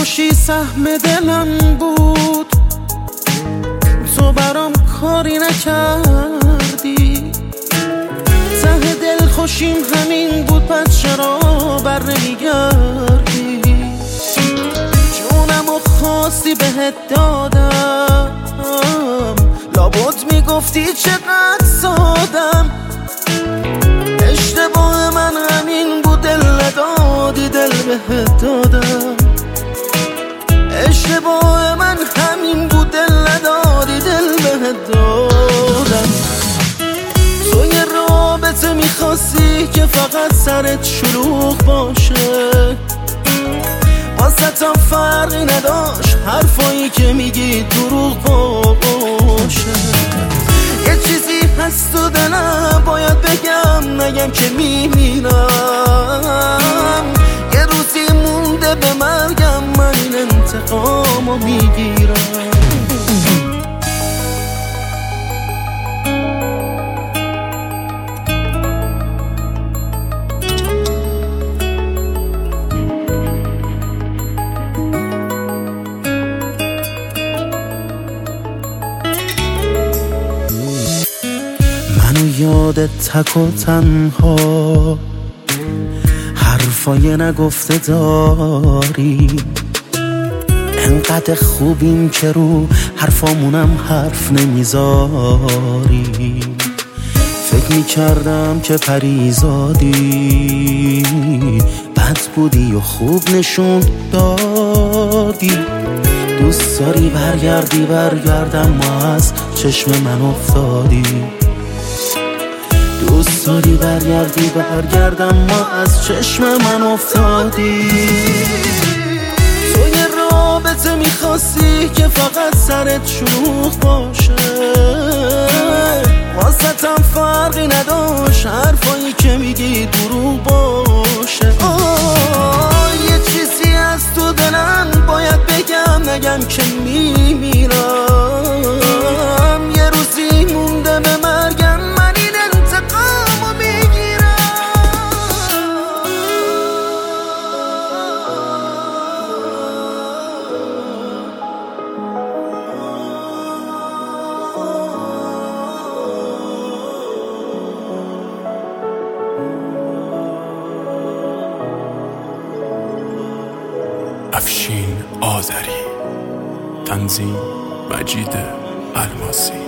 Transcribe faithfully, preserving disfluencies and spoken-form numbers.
خوشی سهم دلم بود، تو برام کاری نکردی. ته دل خوشیم همین بود، پس چرا بر نمیگردی؟ جونمو خواستی بهت دادم، لابد میگفتی چقدر سادم. اشتباه من همین بود، دل ندادی دل بهت دادم. اشتباه من همین بود، دل ندادی دل بهت دادم. تو یه رابطه میخواستی که فقط سرت شلوغ باشه، واسه هم فرقی نداشت حرفایی که میگی دروغ باشه. یه چیزی هست تو دلم باید بگم، نگم که میمیرم. یه روزی مونده به مرگم، من این انتقامو میگیرم. منو یادت تک و تنها، حرفای نگفته داری. انقدر خوبیم که رو حرفامونم حرف نمیذاری. فکر میکردم که پریزادی، بد بودی و خوب نشون دادی. دوست داری برگردی برگردم، ما از چشم من افتادی. دوست داری برگردی برگردم، ما از چشم من افتادی. تو یه رابطه میخواستی که فقط سرت شلوغ باشه، واسه هم فرقی نداشت حرفایی که میگی دروغ باشه. آه یه چیزی از تو دلم باید بگم، نگم که میمیرم. یه روزی مونده به مرگم، من این انتقامو میگیرم. افشین آذری، تنظیم مجید الماسی.